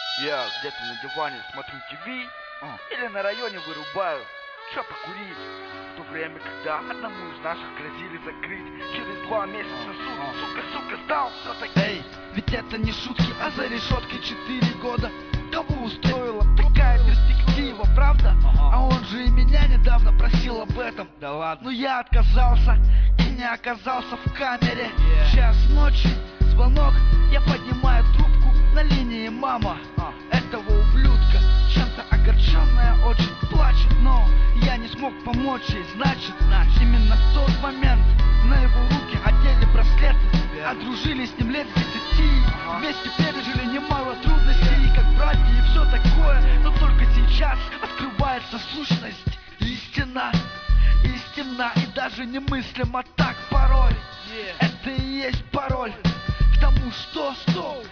Я где-то на диване смотрю ТВ или на районе вырубаю, что покурить. В то время, когда одному из наших грозили закрыть через 2 месяца суд, сука, сдал все-таки. Эй, ведь это не шутки, а за решеткой 4 года. Кого устроила такая перспектива, правда? А он же и меня недавно просил об этом. Да ладно. Но я отказался и не оказался в камере. В час ночи звонок, я поднимаю трубку, на линии мама этого ублюдка. Чем-то огорченная очень плачет, но я не смог помочь ей, значит, именно в тот момент на его руки одели браслеты. Одружили с ним лет с 10, вместе пережили немало трудностей, как братья и все такое. Но только сейчас открывается сущность. Истина и даже немыслимо так порой. Это и есть пароль к тому, что